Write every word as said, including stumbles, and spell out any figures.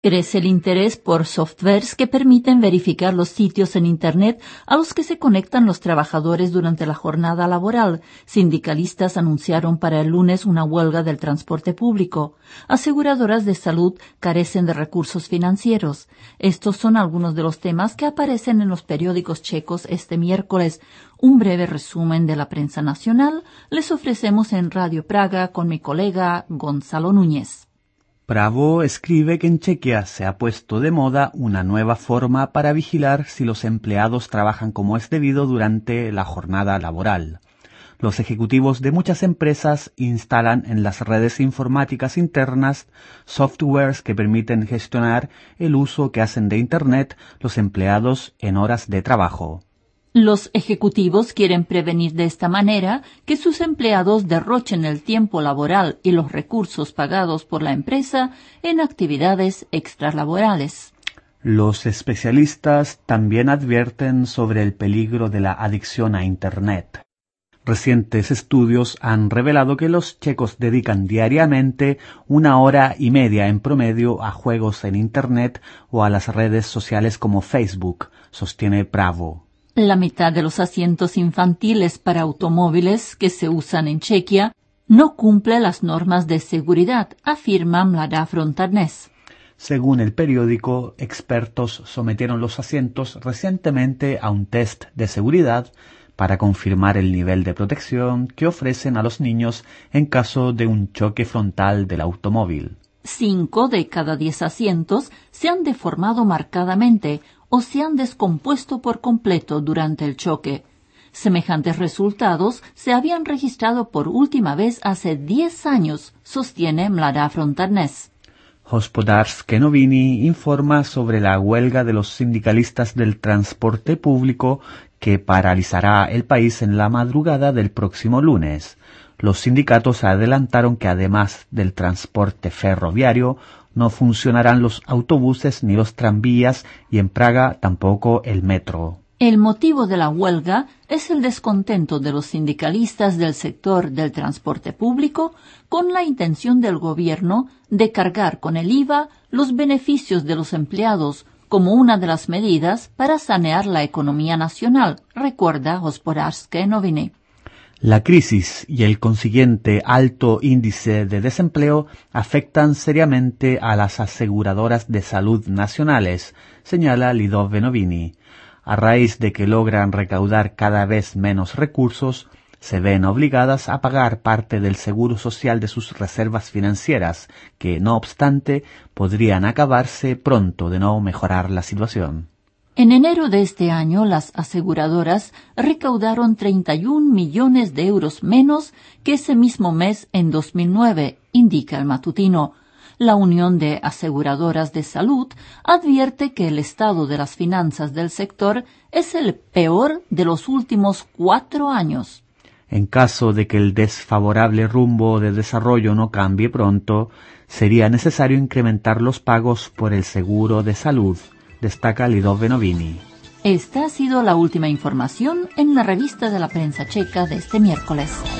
Crece el interés por softwares que permiten verificar los sitios en Internet a los que se conectan los trabajadores durante la jornada laboral. Sindicalistas anunciaron para el lunes una huelga del transporte público. Aseguradoras de salud carecen de recursos financieros. Estos son algunos de los temas que aparecen en los periódicos checos este miércoles. Un breve resumen de la prensa nacional les ofrecemos en Radio Praga con mi colega Gonzalo Núñez. Pravo escribe que en Chequia se ha puesto de moda una nueva forma para vigilar si los empleados trabajan como es debido durante la jornada laboral. Los ejecutivos de muchas empresas instalan en las redes informáticas internas softwares que permiten gestionar el uso que hacen de Internet los empleados en horas de trabajo. Los ejecutivos quieren prevenir de esta manera que sus empleados derrochen el tiempo laboral y los recursos pagados por la empresa en actividades extralaborales. Los especialistas también advierten sobre el peligro de la adicción a Internet. Recientes estudios han revelado que los checos dedican diariamente una hora y media en promedio a juegos en Internet o a las redes sociales como Facebook, sostiene Pravo. La mitad de los asientos infantiles para automóviles que se usan en Chequia no cumple las normas de seguridad, afirma Mladá Fronta Dnes. Según el periódico, expertos sometieron los asientos recientemente a un test de seguridad para confirmar el nivel de protección que ofrecen a los niños en caso de un choque frontal del automóvil. Cinco de cada diez asientos se han deformado marcadamente o se han descompuesto por completo durante el choque. Semejantes resultados se habían registrado por última vez hace diez años, sostiene Mladá Fronta Dnes. Hospodářské noviny informa sobre la huelga de los sindicalistas del transporte público que paralizará el país en la madrugada del próximo lunes. Los sindicatos adelantaron que además del transporte ferroviario, no funcionarán los autobuses ni los tranvías y en Praga tampoco el metro. El motivo de la huelga es el descontento de los sindicalistas del sector del transporte público con la intención del gobierno de cargar con el I V A los beneficios de los empleados como una de las medidas para sanear la economía nacional, recuerda Hospodářské noviny. La crisis y el consiguiente alto índice de desempleo afectan seriamente a las aseguradoras de salud nacionales, señala Lidové Noviny. A raíz de que logran recaudar cada vez menos recursos, se ven obligadas a pagar parte del seguro social de sus reservas financieras, que, no obstante, podrían acabarse pronto de no mejorar la situación. En enero de este año, las aseguradoras recaudaron treinta y un millones de euros menos que ese mismo mes en dos mil nueve, indica el matutino. La Unión de Aseguradoras de Salud advierte que el estado de las finanzas del sector es el peor de los últimos cuatro años. En caso de que el desfavorable rumbo de desarrollo no cambie pronto, sería necesario incrementar los pagos por el seguro de salud, destaca Lidové Noviny. Esta ha sido la última información en la revista de la prensa checa de este miércoles.